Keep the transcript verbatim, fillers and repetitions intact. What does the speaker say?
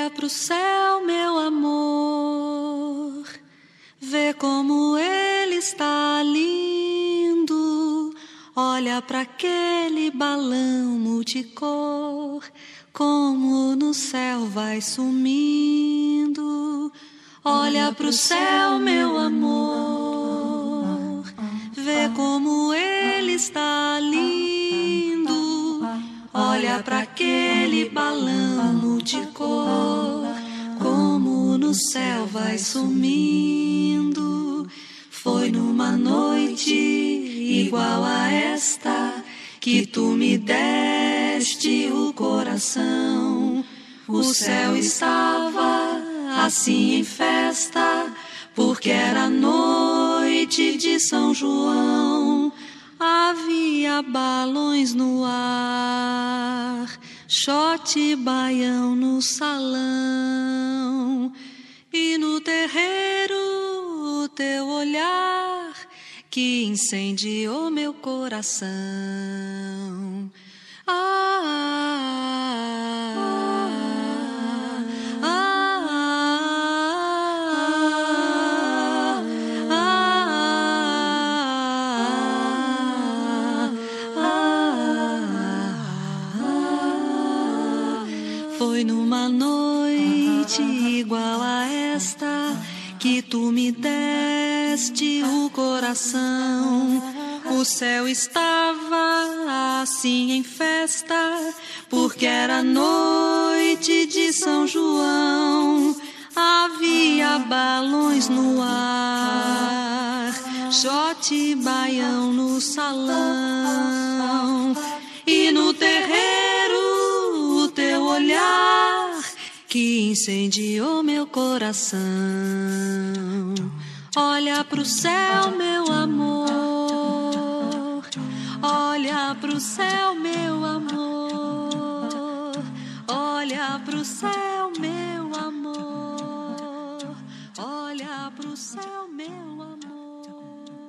Olha pro céu, meu amor, vê como ele está lindo. Olha para aquele balão multicor, como no céu vai sumindo. Olha pro céu, meu amor, vê como ele está lindo. Olha para aquele balão multicor, como no céu vai sumindo. Foi numa noite igual a esta que tu me deste o coração. O céu estava assim em festa, porque era noite de São João. Havia balões no ar, xote baião no salão, e no terreiro o teu olhar que incendiou meu coração. Ah, ah, ah, ah, foi numa noite igual a esta que tu me deste o coração. O céu estava assim em festa, porque era noite de São João. Havia balões no ar, xote baião no salão, e no terreiro o teu olhar que incendiou meu coração. Olha pro céu, meu amor, olha pro céu, meu amor, olha pro céu, meu amor, olha pro céu,